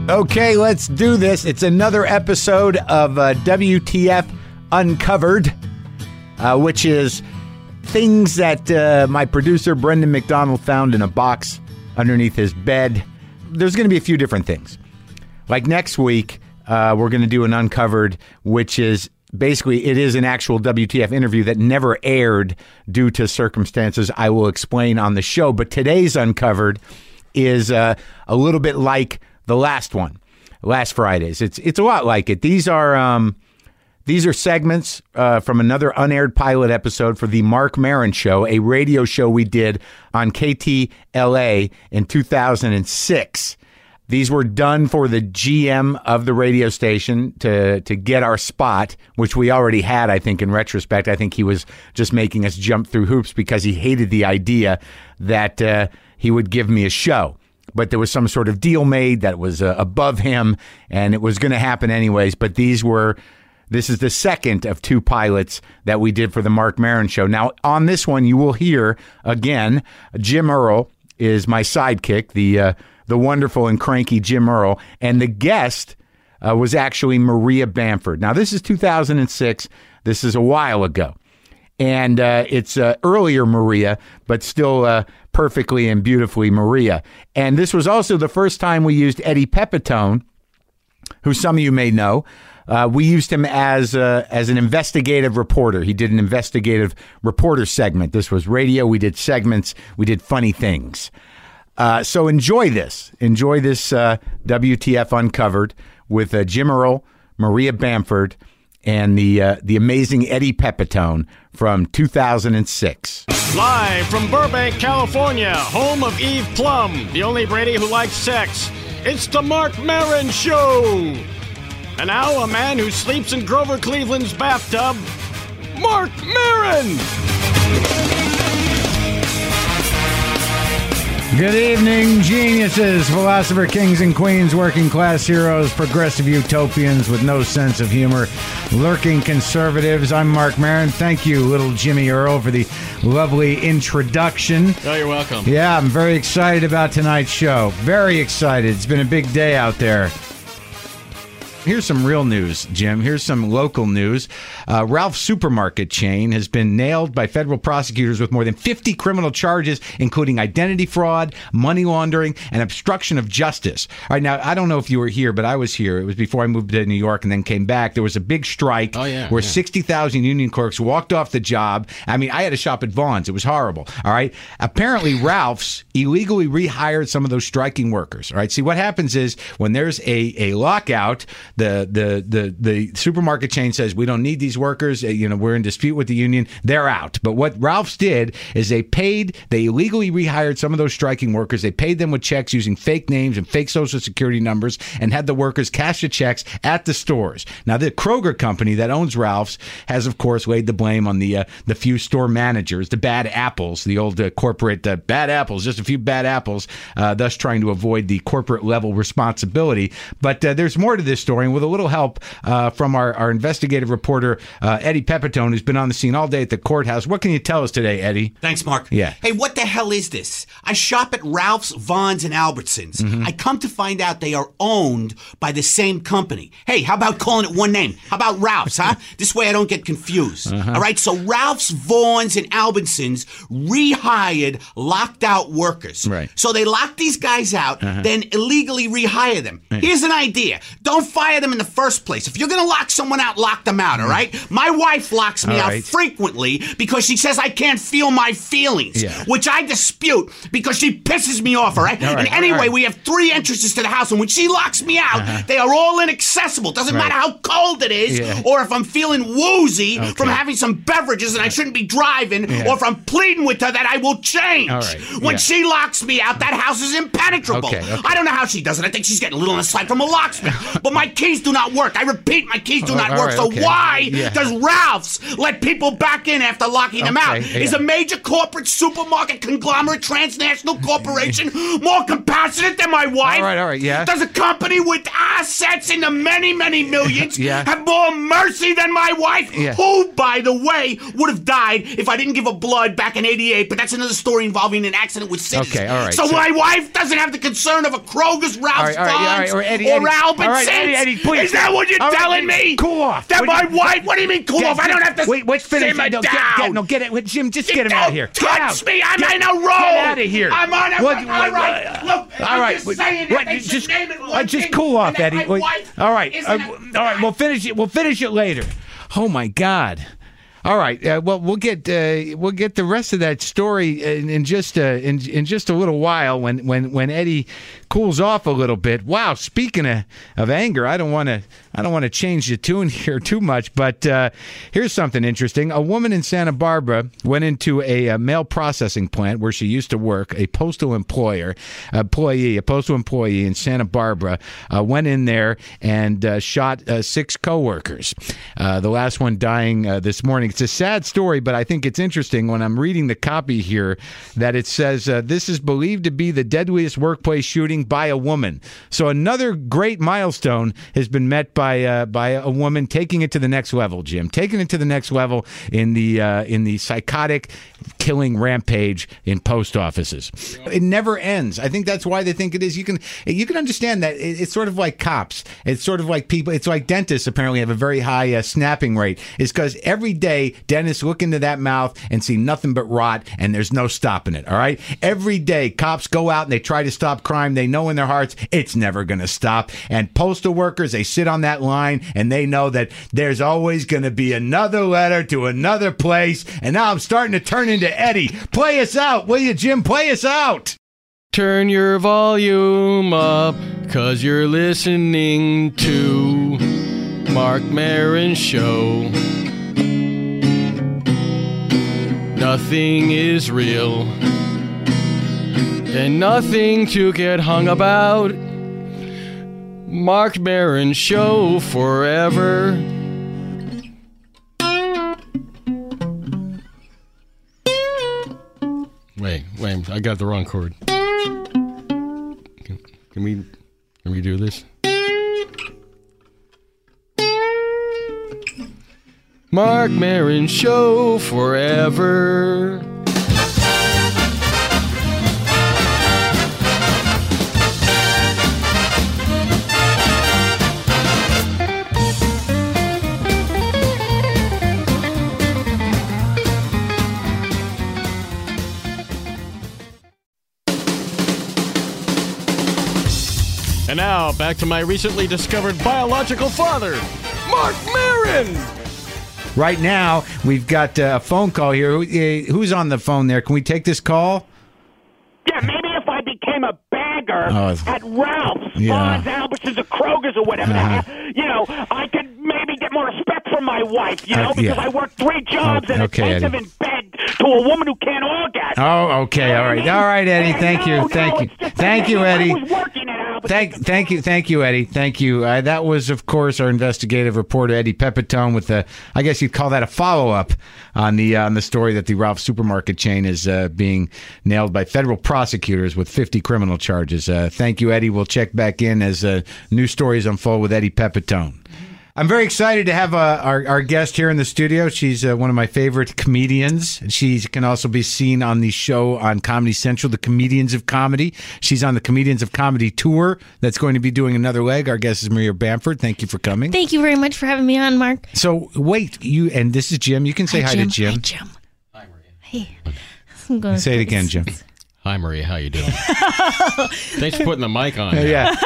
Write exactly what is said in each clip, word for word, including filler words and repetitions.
Okay, let's do this. It's another episode of uh, W T F Uncovered, uh, which is things that uh, my producer, Brendan McDonald, found in a box underneath his bed. There's going to be a few different things. Like next week, uh, we're going to do an Uncovered, which is basically, it is an actual W T F interview that never aired due to circumstances I will explain on the show. But today's Uncovered is uh, a little bit like the last one, last Friday's. It's it's a lot like it. These are um, these are segments uh, from another unaired pilot episode for the Marc Maron Show, a radio show we did on K T L A in two thousand six. These were done for the G M of the radio station to to get our spot, which we already had, I think, in retrospect. I think he was just making us jump through hoops because he hated the idea that uh, he would give me a show. But there was some sort of deal made that was uh, above him, and it was going to happen anyways. But these were, this is the second of two pilots that we did for the Marc Maron Show. Now, on this one, you will hear, again, Jim Earl is my sidekick, the uh, the wonderful and cranky Jim Earl, and the guest uh, was actually Maria Bamford. Now, this is two thousand six. This is a while ago. And uh, it's uh, earlier Maria, but still uh, perfectly and beautifully Maria. And this was also the first time we used Eddie Pepitone, who some of you may know. Uh, we used him as uh, as an investigative reporter. He did an investigative reporter segment. This was radio. We did segments. We did funny things. Uh, so enjoy this. Enjoy this uh, W T F Uncovered with uh, Jim Earl, Maria Bamford, and the uh, the amazing Eddie Pepitone from two thousand six. Live from Burbank, California, home of Eve Plum, the only Brady who likes sex. It's the Marc Maron Show. And now a man who sleeps in Grover Cleveland's bathtub, Marc Maron. Good evening, geniuses, philosopher kings and queens, working class heroes, progressive utopians with no sense of humor, lurking conservatives. I'm Marc Maron. Thank you, little Jimmy Earl, for the lovely introduction. Oh, you're welcome. Yeah, I'm very excited about tonight's show. Very excited. It's been a big day out there. Here's some real news, Jim. Here's some local news. Uh, Ralph's supermarket chain has been nailed by federal prosecutors with more than fifty criminal charges, including identity fraud, money laundering, and obstruction of justice. All right, now, I don't know if you were here, but I was here. It was before I moved to New York and then came back. There was a big strike oh, yeah, where yeah. sixty thousand union clerks walked off the job. I mean, I had to shop at Vaughn's. It was horrible. All right. Apparently, Ralph's illegally rehired some of those striking workers. All right. See, what happens is when there's a, a lockout, The, the the the supermarket chain says, we don't need these workers. You know, we're in dispute with the union. They're out. But what Ralph's did is they paid, they illegally rehired some of those striking workers. They paid them with checks using fake names and fake social security numbers and had the workers cash the checks at the stores. Now, the Kroger company that owns Ralph's has, of course, laid the blame on the uh, the few store managers, the bad apples, the old uh, corporate uh, bad apples, just a few bad apples, uh, thus trying to avoid the corporate level responsibility. But uh, there's more to this story, and with a little help uh, from our, our investigative reporter, uh, Eddie Pepitone, who's been on the scene all day at the courthouse. What can you tell us today, Eddie? Thanks, Mark. Yeah. Hey, what the hell is this? I shop at Ralph's, Vaughn's, and Albertsons. Mm-hmm. I come to find out they are owned by the same company. Hey, how about calling it one name? How about Ralph's, huh? This way I don't get confused. Uh-huh. All right, so Ralph's, Vaughn's, and Albertsons rehired locked out workers. Right. So they lock these guys out, uh-huh. then illegally rehire them. Right. Here's an idea. Don't fire them in the first place. If you're going to lock someone out, lock them out, all right? My wife locks me all out right. frequently because she says I can't feel my feelings, yeah. which I dispute because she pisses me off, all right? All right and anyway, right. we have three entrances to the house, and when she locks me out, uh-huh. they are all inaccessible. Doesn't right. matter how cold it is, yeah. or if I'm feeling woozy okay. from having some beverages and I shouldn't be driving, yeah. or if I'm pleading with her that I will change. All right. When yeah. she locks me out, that house is impenetrable. Okay, okay. I don't know how she does it. I think she's getting a little on the side from a locksmith. But my keys do not work. I repeat, my keys do Oh, not all work. right, so okay. why Yeah. does Ralph's let people back in after locking them out? Okay, Is yeah. a major corporate supermarket conglomerate transnational corporation more compassionate than my wife? All right, all right, yeah. Does a company with assets in the many, many millions Yeah. have more mercy than my wife? Yeah. Who, by the way, would have died if I didn't give her blood back in eighty-eight, but that's another story involving an accident with citizens. Okay, all right, So, so- my wife doesn't have the concern of a Kroger's, Ralph's, All right, all right, all right, Vons, all right, Eddie, or Eddie. Albertsons. All right, Eddie, Eddie, please. Is that what you're All right, telling Eddie, me? cool off. That What my do you- wife? What do you mean cool Get- off? I don't have to Wait, wait, finish. simmer No, down. get, get, no, get it. Jim, just You get him don't out of here. Get touch out. me. I'm Get- in a roll. Get out of here. I'm on a What- all what- right. what- Look, all I'm right, just wait, saying what, that they just, should name it uh, one just thing, cool off, and that Eddie. my Wait, wife all right, isn't uh, a- all right. We'll finish it. We'll finish it later. Oh my God. All right. Uh, well, we'll get uh, we'll get the rest of that story in, in just uh, in in just a little while when when when Eddie cools off a little bit. Wow. Speaking of, of anger, I don't want to I don't want to change the tune here too much, but uh, here's something interesting. A woman in Santa Barbara went into a, a mail processing plant where she used to work. A postal employer employee, a postal employee in Santa Barbara, uh, went in there and uh, shot uh, six coworkers. Uh, the last one dying uh, this morning. It's a sad story, but I think it's interesting when I'm reading the copy here that it says uh, this is believed to be the deadliest workplace shooting by a woman. So another great milestone has been met by uh, by a woman taking it to the next level, Jim. Taking it to the next level in the uh, in the psychotic killing rampage in post offices. It never ends. I think that's why they think it is. You can you can understand that it, it's sort of like cops. It's sort of like people. It's like dentists apparently have a very high uh, snapping rate. It's because every day dentists look into that mouth and see nothing but rot, and there's no stopping it. All right. Every day cops go out and they try to stop crime. They know in their hearts it's never going to stop. And postal workers, they sit on that line and they know that there's always going to be another letter to another place. And now I'm starting to turn into Eddie. Play us out, will you, Jim? Play us out. Turn your volume up, cause you're listening to Mark Maron Show. Nothing is real, and nothing to get hung about. Mark Maron Show forever. Wait, wait, I got the wrong chord. Can, can we can we do this? Mark Maron Show forever. And now, back to my recently discovered biological father, Mark Maron! Right now, we've got uh, a phone call here. Who, uh, who's on the phone there? Can we take this call? Yeah, maybe if I became a bagger Oh, it's- at Ralph's, Yeah. Vons, Albertsons, or Kroger's, or whatever, Uh-huh. you know, I could maybe get more respect from my wife, you know, Uh, because yeah. I work three jobs Oh, and okay, attentive Eddie. in bed to a woman who can't orgasm. Oh, okay. All right. All right, Eddie. Hey, Thank no, you. Thank no, you. it's just Thank that you, Eddie. I was working at Albertsons. Thank, thank you, thank you, Eddie. Thank you. Uh, that was, of course, our investigative reporter Eddie Pepitone with the, I guess you'd call that a follow-up on the uh, on the story that the Ralph supermarket chain is uh, being nailed by federal prosecutors with fifty criminal charges. Uh, thank you, Eddie. We'll check back in as uh, new stories unfold with Eddie Pepitone. I'm very excited to have uh, our, our guest here in the studio. She's uh, one of my favorite comedians. She can also be seen on the show on Comedy Central, The Comedians of Comedy. She's on the Comedians of Comedy tour that's going to be doing another leg. Our guest is Maria Bamford. Thank you for coming. Thank you very much for having me on, Mark. So, wait, you and this is Jim. You can say hi, Jim. to Jim. Hi, Jim. Hi, Maria. Hey. I'm going Say it again, Jim. Hi, Maria. How you doing? Thanks for putting the mic on. Yeah.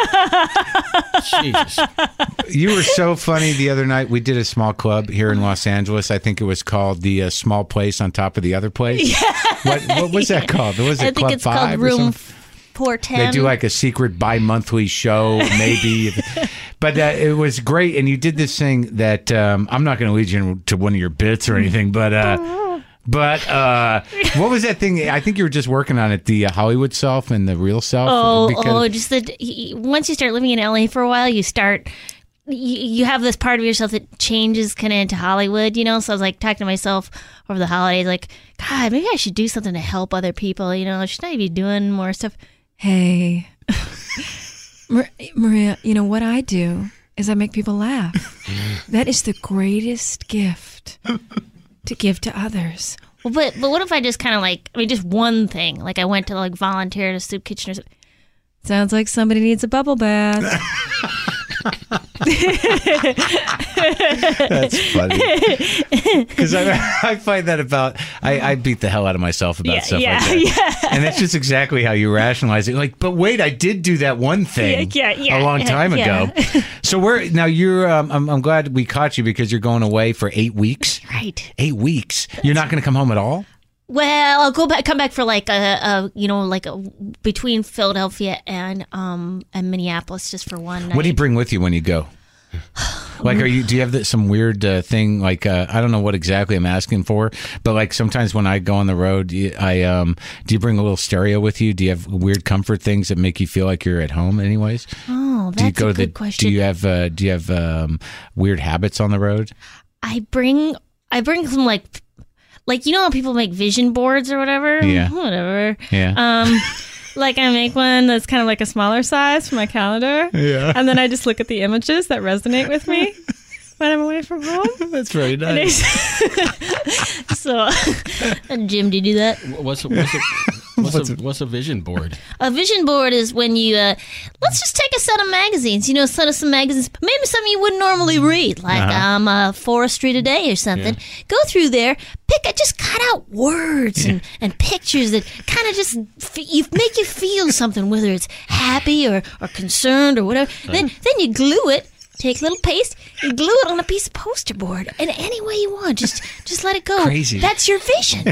Jesus. You were so funny the other night. We did a small club here in Los Angeles. I think it was called the uh, Small Place on Top of the Other Place. Yeah. What, what was that called? Was it I think Club it's Five called or Room something? four ten. They do like a secret bi-monthly show, maybe. But uh, it was great. And you did this thing that um, I'm not going to lead you to one of your bits or anything, but uh, but uh, what was that thing? I think you were just working on it, the uh, Hollywood self and the real self. Oh, because- oh, just that he- once you start living in L A for a while, you start you, you have this part of yourself that changes kind of into Hollywood, you know? So I was like talking to myself over the holidays, like, God, maybe I should do something to help other people, you know? Should I be doing more stuff? Hey, Mar- Maria, you know what I do is I make people laugh. That is the greatest gift to give to others. Well, but but what if I just kind of like, I mean, just one thing. Like I went to like volunteer at a soup kitchen or something. Sounds like somebody needs a bubble bath. That's funny. Because I, I find that about, I, I beat the hell out of myself about Yeah, stuff yeah, like that. yeah. And that's just exactly how you rationalize it. Like, but wait, I did do that one thing Yeah, yeah, yeah, a long yeah, time yeah. ago. So we're, now you're, um, I'm, I'm glad we caught you because you're going away for eight weeks. Right. Eight weeks. You're not going to come home at all? Well, I'll go back, come back for like a, a you know, like a, between Philadelphia and um and Minneapolis just for one night. What do you bring with you when you go? Like, are you? Do you have the, some weird uh, thing? Like, uh, I don't know what exactly I'm asking for, but like sometimes when I go on the road, you- I um, do you bring a little stereo with you? Do you have weird comfort things that make you feel like you're at home? Anyways, Oh, do you that's go a to the? good question. Do you have? Uh, do you have um, weird habits on the road? I bring I bring some like like you know how people make vision boards or whatever. Yeah. Whatever. Yeah. Um, like I make one that's kind of like a smaller size for my calendar. Yeah. And then I just look at the images that resonate with me when I'm away from home. That's very nice. So, Jim, do you do that? What's a, what's a, what's a, what's a vision board? A vision board is when you, uh, let's just take a set of magazines, you know, set of some magazines, maybe some you wouldn't normally read, like Uh-huh. um, uh, Forestry Today or something. Go through there, pick, a, just cut out words and, and pictures that kind of just f- you make you feel something, whether it's happy or, or concerned or whatever. Then, then you glue it. Take a little paste, you glue it on a piece of poster board, and any way you want, just just let it go. Crazy. That's your vision.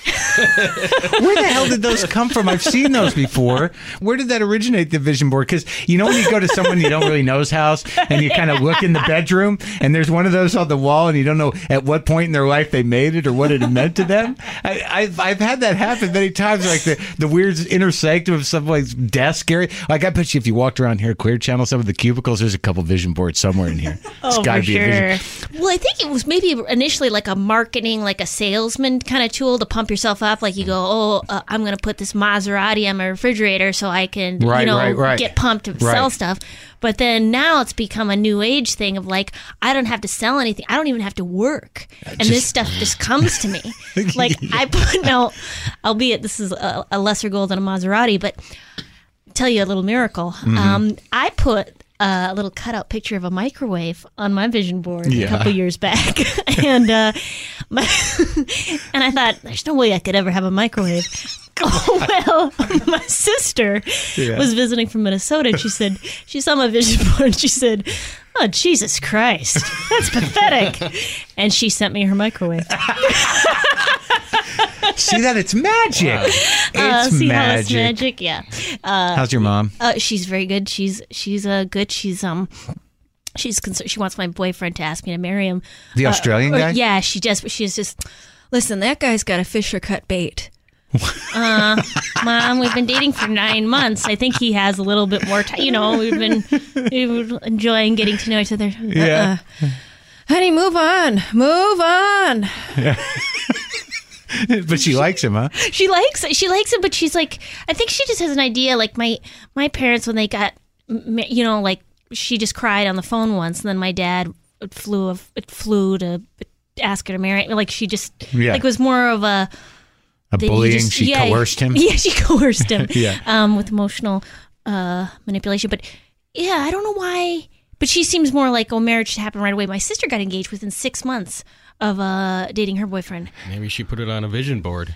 Where the hell did those come from? I've seen those before. Where did that originate, the vision board? Because you know when you go to someone you don't really know's house and you kind of look in the bedroom and there's one of those on the wall and you don't know at what point in their life they made it or what it meant to them. I, I've I've had that happen many times. Like the the weird inner sanctum of someone's desk area. Like I bet you if you walked around here, Clear Channel, some of the cubicles, there's a couple vision boards somewhere in here. It's Oh, gotta for be a sure. vision. Well, I think it was maybe initially like a marketing, like a salesman kind of tool to pump yourself up. Like you go, oh, uh, I'm going to put this Maserati on my refrigerator so I can, Right, you know, right, right. get pumped to Right. sell stuff. But then now it's become a new age thing of like, I don't have to sell anything. I don't even have to work. And this stuff just comes to me. Like I put, now, albeit this is a, a lesser goal than a Maserati, but tell you a little miracle. Mm-hmm. Um, I put a little cutout picture of a microwave on my vision board Yeah. a couple years back, and uh, my and I thought there's no way I could ever have a microwave. Oh well, my sister Yeah. was visiting from Minnesota, and she said she saw my vision board, and she said, "Oh Jesus Christ, that's pathetic," and she sent me her microwave. See that? It's magic. Uh, It's see how magic. it's magic? Yeah. How's your mom? Uh, she's very good. She's she's uh, good. She's um she's concerned. She wants my boyfriend to ask me to marry him. The Australian or- guy? Yeah, she just. But she's just. Listen, that guy's got a Fisher cut bait. Uh, Mom, we've been dating for nine months. I think he has a little bit more time. You know, we've been, we've been enjoying getting to know each other. Yeah. Uh, honey, move on. Move on. But she likes him, huh? She likes she likes it, but she's like, I think she just has an idea. Like my my parents when they got, ma- you know, like she just cried on the phone once, and then my dad flew it flew to ask her to marry. Like she just Yeah. like was more of a. A that you bullying. just- she yeah, coerced him. Yeah, she coerced him. Yeah. Um, with emotional uh, manipulation. But yeah, I don't know why. But she seems more like, oh, marriage should happen right away. My sister got engaged within six months of uh, dating her boyfriend. Maybe she put it on a vision board.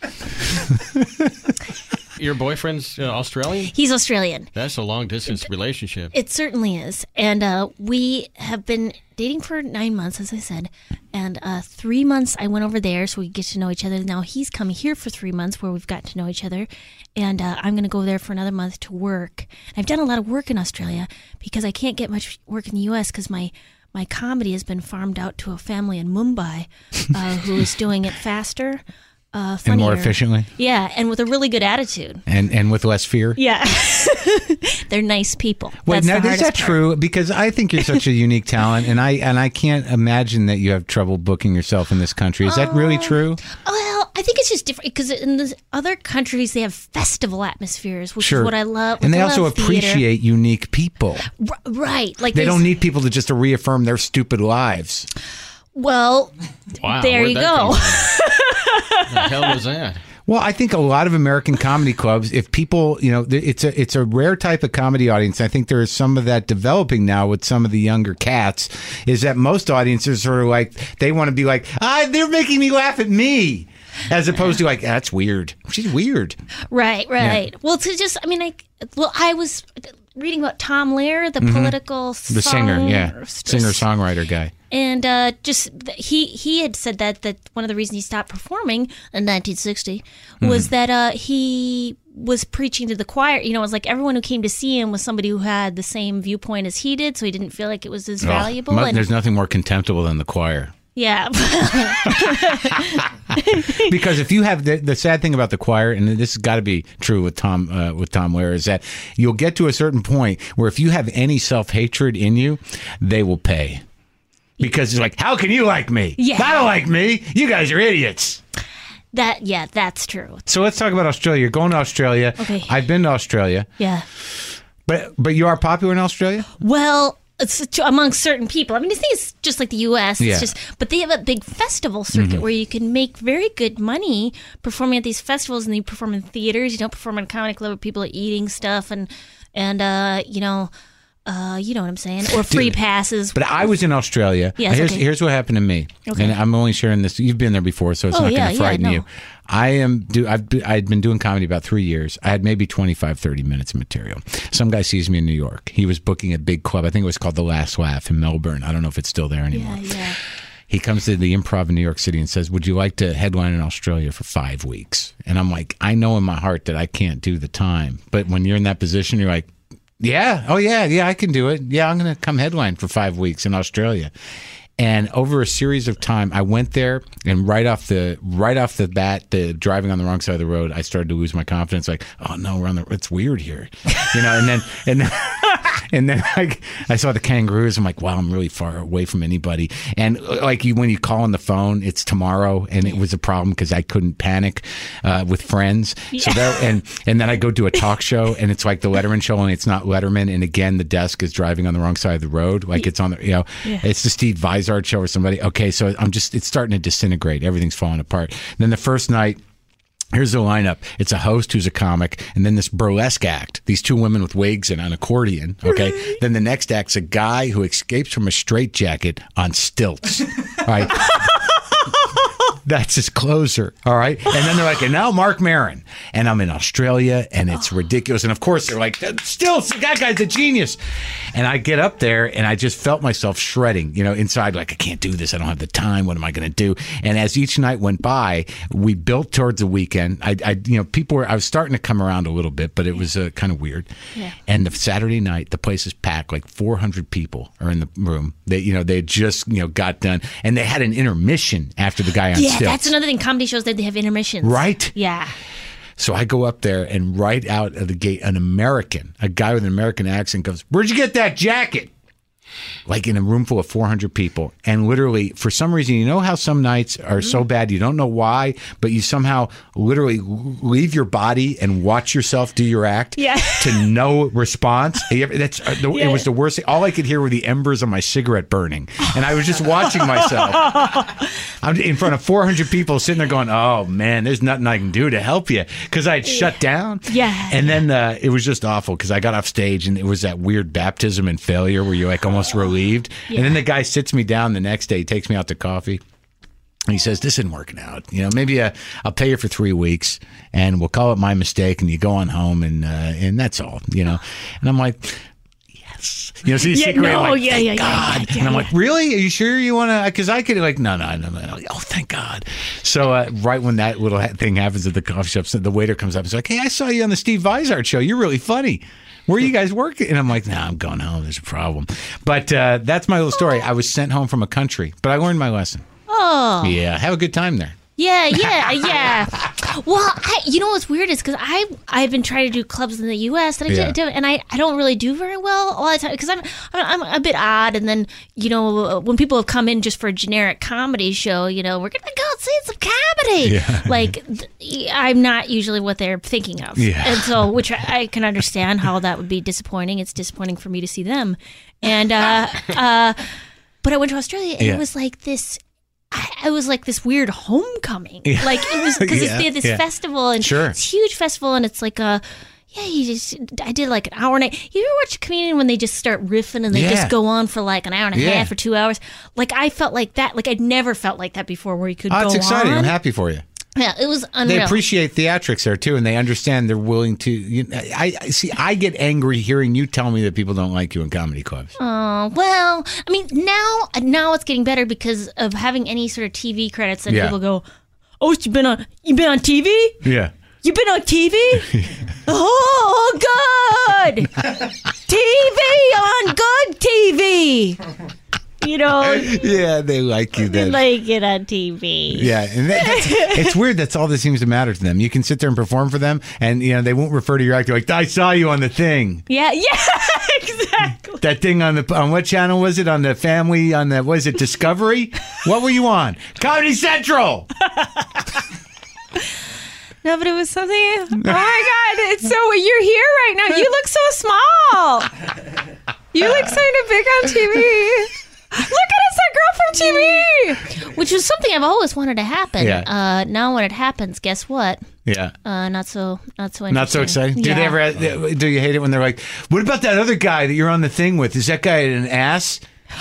Your boyfriend's uh, Australian? He's Australian. That's a long distance relationship. It certainly is. And uh, we have been dating for nine months, as I said. And uh, three months I went over there so we get to know each other. Now he's come here for three months where we've got to know each other. And uh, I'm going to go there for another month to work. And I've done a lot of work in Australia because I can't get much work in the U S because my, my comedy has been farmed out to a family in Mumbai uh, who is doing it faster. uh, funnier. And more efficiently? Yeah, and with a really good attitude. And and with less fear? Yeah. They're nice people. Wait, That's now the is that hardest part. true? Because I think you're such a unique talent, and I and I can't imagine that you have trouble booking yourself in this country. Is that really true? Well, I think it's just different because in the other countries they have festival atmospheres, which Sure. is what I love. And they I also love theater. appreciate unique people. R- right. Like They there's- don't need people to just to reaffirm their stupid lives. Well, Wow, there where'd you that go. come from? What the hell was that? Well, I think a lot of American comedy clubs, if people, you know, th- it's a it's a rare type of comedy audience. I think there is some of that developing now with some of the younger cats. Is that most audiences are like they want to be like, ah, they're making me laugh at me, as opposed to like that's weird. She's weird. Right, right. Well, to just, I mean, like, well, I was reading about Tom Lehrer, the political Mm-hmm. The singer, yeah, singer songwriter guy. And uh, just th- he he had said that that one of the reasons he stopped performing in nineteen sixty was Mm. that uh, he was preaching to the choir. You know, it was like everyone who came to see him was somebody who had the same viewpoint as he did, so he didn't feel like it was as valuable. Mu- and there's nothing more contemptible than the choir. yeah, Because if you have the, the sad thing about the choir, and this has got to be true with Tom uh, with Tom Lehrer, is that you'll get to a certain point where if you have any self hatred in you, they will pay. Because it's like, how can you like me? Yeah. I don't like me. You guys are idiots. that yeah, that's true. So let's talk about Australia. You're going to Australia. Okay. I've been to Australia, Yeah. but but you are popular in Australia. Well, it's to- among certain people. I mean, I think it's just like the U S. It's Yeah. just, but they have a big festival circuit Mm-hmm. where you can make very good money performing at these festivals, and you perform in theaters. You don't perform in a comedy club where people are eating stuff and and uh, you know, uh, you know what I'm saying, or free passes. But I was in Australia. Yes, here's okay. here's what happened to me, Okay. and I'm only sharing this. You've been there before, so it's Oh, not yeah, going to yeah, frighten no. you. I am do I've be- I'd been doing comedy about three years. I had maybe twenty-five, thirty minutes of material. Some guy sees me in New York. He was booking a big club. I think it was called The Last Laugh in Melbourne. I don't know if it's still there anymore. yeah, yeah. He comes to the Improv in New York City and says, would you like to headline in Australia for five weeks? And I'm like, I know in my heart that I can't do the time. But when you're in that position, you're like, yeah, oh yeah, yeah, I can do it. Yeah, I'm going to come headline for five weeks in Australia. And over a series of time, I went there, and right off the right off the bat, the driving on the wrong side of the road, I started to lose my confidence. Like, oh no, we're on the. It's weird here, you know. And then and then and then I, I saw the kangaroos. I'm like, wow, I'm really far away from anybody. And like you, when you call on the phone, it's tomorrow, and it was a problem because I couldn't panic uh, with friends. So that and and then I go do a talk show, and it's like the Letterman show, and it's not Letterman. And again, the desk is driving on the wrong side of the road, like it's on the you know, it's the Steve Vizard show or somebody. Okay, so I'm just it's starting to disintegrate. Everything's falling apart. And then the first night. Here's the lineup. It's a host who's a comic, and then this burlesque act. These two women with wigs and an accordion. Okay. Then the next act's a guy who escapes from a straitjacket on stilts. All right. That's his closer. All right. And then they're like, and now Mark Maron. And I'm in Australia, and it's ridiculous. And of course, they're like, still, that guy's a genius. And I get up there, and I just felt myself shredding, you know, inside, like, I can't do this. I don't have the time. What am I going to do? And as each night went by, we built towards the weekend. I, I you know, people were, I was starting to come around a little bit, but it was uh, kind of weird. Yeah. And the Saturday night, the place is packed. Like four hundred people are in the room. They, you know, they had just, you know, got done. And they had an intermission after the guy on Yeah, stilts. that's another thing. Comedy shows that they have intermissions. Right? Yeah. So I go up there, and right out of the gate, an American, a guy with an American accent goes, "Where'd you get that jacket?" Like in a room full of four hundred people. And literally, for some reason, you know how some nights are so bad, you don't know why, but you somehow literally leave your body and watch yourself do your act Yeah. to no response. That's uh, the, It was the worst thing. All I could hear were the embers of my cigarette burning. And I was just watching myself. I'm in front of four hundred people sitting there going, oh, man, there's nothing I can do to help you. Because I had shut down. Yeah. And then uh, it was just awful because I got off stage, and it was that weird baptism and failure where you're like almost relieved. Yeah. And then the guy sits me down the next day. He takes me out to coffee. And he says, this isn't working out. You know, maybe uh, I'll pay you for three weeks and we'll call it my mistake, and you go on home, and uh, and that's all, you know. And I'm like, yes. You know, so you Yeah, secretly no, like, yeah, thank yeah, yeah, God. yeah, and I'm yeah. like, really? Are you sure you want to? Because I could like, no, no, no, no. Oh, thank God. So uh, right when that little thing happens at the coffee shop, so the waiter comes up and is like, hey, I saw you on the Steve Vizard show. You're really funny. Where are you guys working? And I'm like, nah, I'm going home. There's a problem. But uh, that's my little story. I was sent home from a country, but I learned my lesson. Oh. Yeah, have a good time there. Yeah, yeah, yeah. Well, I, you know what's weird is because I I've been trying to do clubs in the U S and I Yeah. do, and I, I don't really do very well all the time because I'm, I'm I'm a bit odd. And then you know when people have come in just for a generic comedy show, you know we're gonna go see some comedy. Yeah. Like th- I'm not usually what they're thinking of. Yeah. And so which I, I can understand how that would be disappointing. It's disappointing for me to see them. And uh, uh, but I went to Australia and Yeah. it was like this. I, it was like this weird homecoming. Like it was because Yeah, they had this yeah. festival and Sure. it's a huge festival and it's like a yeah. You just I did like an hour and a, you ever watch a comedian when they just start riffing and they Yeah. just go on for like an hour and a Yeah. half or two hours? Like I felt like that. Like I'd never felt like that before where you could Oh, go it's exciting. on. I'm happy for you. Yeah, it was They unreal. appreciate theatrics there too, and they understand they're willing to. You know, I, I see. I get angry hearing you tell me that people don't like you in comedy clubs. Oh, well, I mean, now now it's getting better because of having any sort of T V credits. And Yeah. people go, "Oh, you been on? You been on T V? Yeah. You been on T V? Oh, good T V on good T V. You know, Yeah, they like you they then. like it on T V. Yeah, and that, that's, it's weird. That's all that seems to matter to them. You can sit there and perform for them, and you know they won't refer to your act. They're like, I saw you on the thing. Yeah, yeah, exactly. That thing on the on what channel was it? On the Family on the was it Discovery? What were you on? Comedy Central. No, but it was something. Oh my God! It's so you're here right now. You look so small. You look kind of big on T V. Look at us, that girl from T V. Which was something I've always wanted to happen. Yeah. Uh, now when it happens, guess what? Yeah. Uh, not so, not so. Not so interesting. exciting. Do they Yeah. ever? Do you hate it when they're like, "What about that other guy that you're on the thing with? Is that guy an ass?"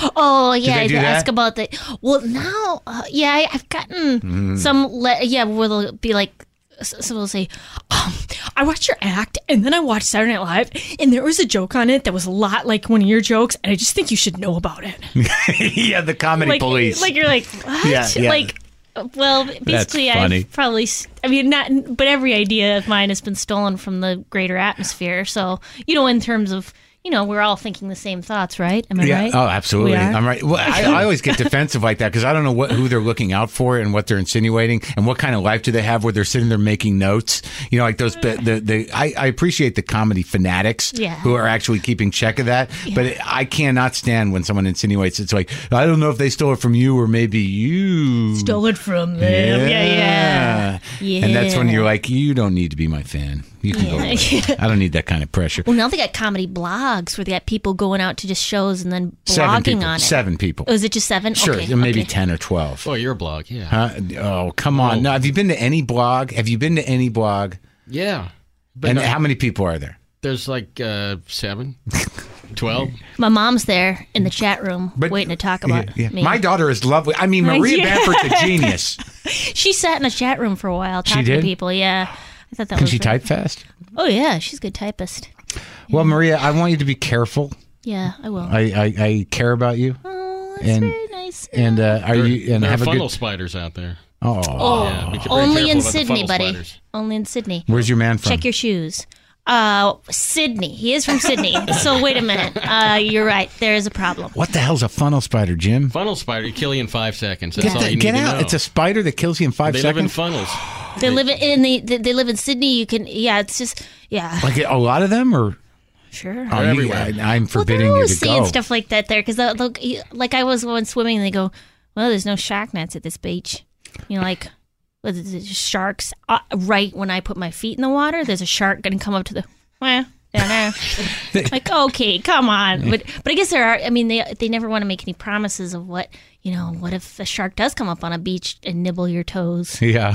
Oh yeah, they I do did that? ask about the. Well, now, uh, yeah, I, I've gotten Mm-hmm. some. Le- yeah, where they'll be like, s- someone will say, um, "I watched your act, and then I watched Saturday Night Live, and there was a joke on it that was a lot like one of your jokes, and I just think you should know about it." Yeah, the comedy like, police. like you're like, what? Yeah, yeah. Like, well, basically, funny. I've probably. s- I mean, not, but every idea of mine has been stolen from the greater atmosphere. So you know, in terms of. You know, we're all thinking the same thoughts, right? Am I yeah. right? Oh, absolutely. We are? I'm right. Well, I, I always get defensive like that because I don't know what who they're looking out for and what they're insinuating and what kind of life do they have where they're sitting there making notes. You know, like those. The, the, the I, I appreciate the comedy fanatics Yeah. who are actually keeping check of that, but I cannot stand when someone insinuates it's like I don't know if they stole it from you or maybe you Stole it from them. Yeah, yeah. Yeah. And that's when you're like, you don't need to be my fan. You can go away. I don't need that kind of pressure. Well, now they got comedy blogs where they got people going out to just shows and then Seven blogging people. on it. Seven people. Oh, is it just seven? Sure, Okay, maybe okay. ten or twelve. Oh, your blog, yeah. Huh? Oh, come on. No, have you been to any blog? Have you been to any blog? Yeah. But And no, how many people are there? there's like uh, seven, twelve. My mom's there in the chat room But- waiting to talk about Yeah, yeah. me. My daughter is lovely. I mean, Maria Yeah. Bamford's a genius. She sat in the chat room for a while talking did? to people. Yeah. I thought that Can was she very- type fast? Oh, yeah. She's a good typist. Well, Maria, I want you to be careful. Yeah, I will. I, I, I care about you. oh, that's and- very nice. And uh, are There, you and there are have a funnel good? spiders out there. Oh, Oh, Yeah, be very only careful in about the Sydney, funnel buddy. spiders. Only in Sydney. where's your man from? Check your shoes. Uh, Sydney. He is from Sydney. So wait a minute. Uh, you're right. There is a problem. What the hell's a funnel spider, Jim? Funnel spider, you kill you in five seconds. That's Get, all that- you need get to out! know. It's a spider that kills you in five they live in seconds. funnels. They live in they they they live in Sydney. You can yeah. It's just yeah. Like a lot of them, or Sure. oh, you- everywhere. I, I'm Well, forbidding they're you always to saying go. stuff like that there because like I was going swimming and they go, well, there's no shark nets at this beach. You know, like well, there's sharks uh, right when I put my feet in the water. There's a shark going to come up to the well. Down there. Like okay, come on, but but I guess there are. I mean, they they never want to make any promises of what you know. What if a shark does come up on a beach and nibble your toes? Yeah.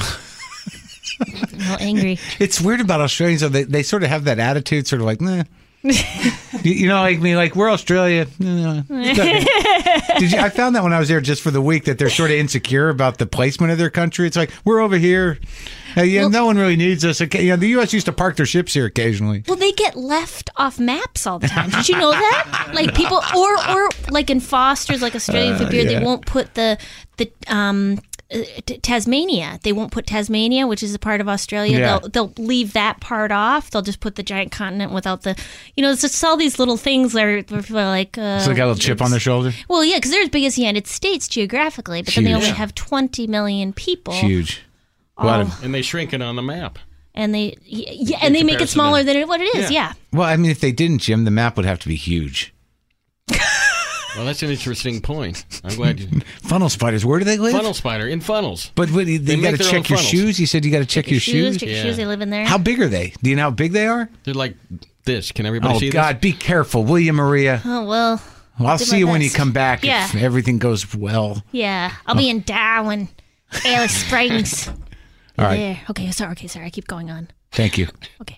I'm all angry. It's weird about Australians, though. They, they sort of have that attitude, sort of like, nah. you, you know, like me, like, we're Australia. Nah. Did you, I found that when I was there just for the week that they're sort of insecure about the placement of their country. It's like, we're over here. Uh, yeah, Well- no one really needs us. Okay, you know, the U S used to park their ships here occasionally. Well, they get left off maps all the time. Did you know that? Like people, or or like in Foster's, like Australian for beer, yeah. they won't put the the um. uh, T- Tasmania. They won't put Tasmania, which is a part of Australia. Yeah. They'll they'll leave that part off. They'll just put the giant continent without the, you know, it's just all these little things where, where people are like. Uh, So they got a little chip on their shoulder. Well, yeah, because they're as big as the United States geographically, but then they Huge. only have twenty million people. Huge. What? Oh. And they shrink it on the map. And they yeah, and they make it comparison smaller to- than what it is. Yeah. Yeah. Well, I mean, if they didn't, Jim, the map would have to be huge. Well, that's an interesting point. I'm glad you... Funnel spiders, where do they live? Funnel spider in funnels. But what, they, They got make to their check own your funnels. shoes? You said you got to check your shoes? Check your Yeah. shoes. They live in there. How big are they? Do you know how big they are? They're like this. Can everybody Oh, see God, this? be careful, will you, Maria? Oh well. Well, I'll do see my you when you best. come back Yeah. if everything goes well. Yeah. I'll be in Darwin, Alice Springs. All right. There. Okay. Sorry. Okay. Sorry. I keep going on. Thank you. Okay.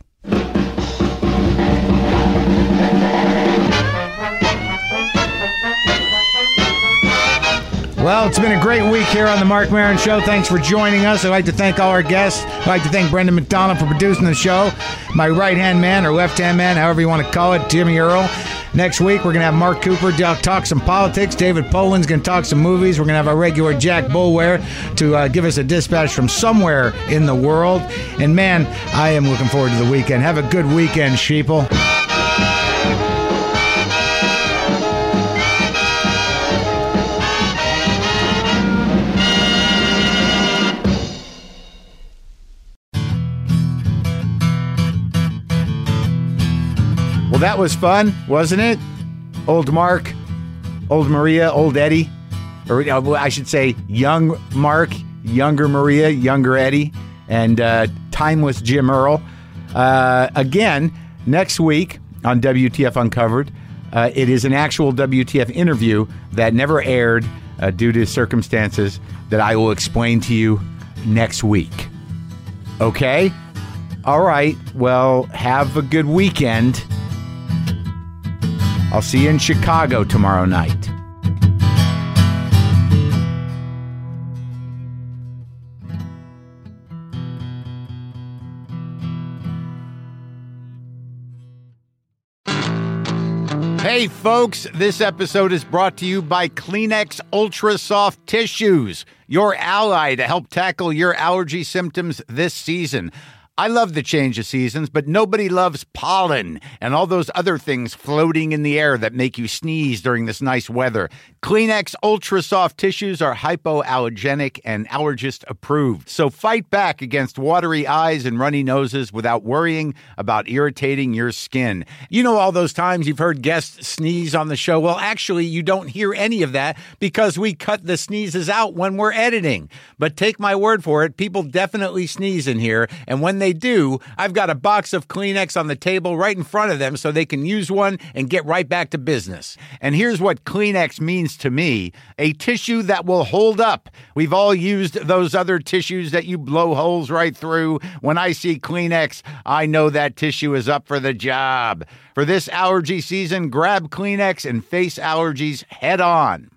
Well, it's been a great week here on the Mark Maron Show. Thanks for joining us. I'd like to thank all our guests. I'd like to thank Brendan McDonald for producing the show. My right-hand man or left-hand man, however you want to call it, Jimmy Earl. Next week, we're going to have Mark Cooper talk some politics. David Poland's going to talk some movies. We're going to have our regular Jack Bulware to uh, give us a dispatch from somewhere in the world. And, man, I am looking forward to the weekend. Have a good weekend, sheeple. Well, that was fun, wasn't it? Old Mark, old Maria, old Eddie. Or uh, I should say young Mark, younger Maria, younger Eddie, and uh, timeless Jim Earl. Uh, again, next week on W T F Uncovered, uh, it is an actual W T F interview that never aired uh, due to circumstances that I will explain to you next week. Okay? All right. Well, have a good weekend. I'll see you in Chicago tomorrow night. Hey folks, this episode is brought to you by Kleenex Ultra Soft Tissues, your ally to help tackle your allergy symptoms this season. I love the change of seasons, but nobody loves pollen and all those other things floating in the air that make you sneeze during this nice weather. Kleenex Ultra Soft Tissues are hypoallergenic and allergist approved. So fight back against watery eyes and runny noses without worrying about irritating your skin. You know all those times you've heard guests sneeze on the show? Well, actually, you don't hear any of that because we cut the sneezes out when we're editing. But take my word for it, people definitely sneeze in here, and when they do, I've got a box of Kleenex on the table right in front of them so they can use one and get right back to business. And here's what Kleenex means to me: a tissue that will hold up. We've all used those other tissues that you blow holes right through. When I see Kleenex, I know that tissue is up for the job. For this allergy season, grab Kleenex and face allergies head on.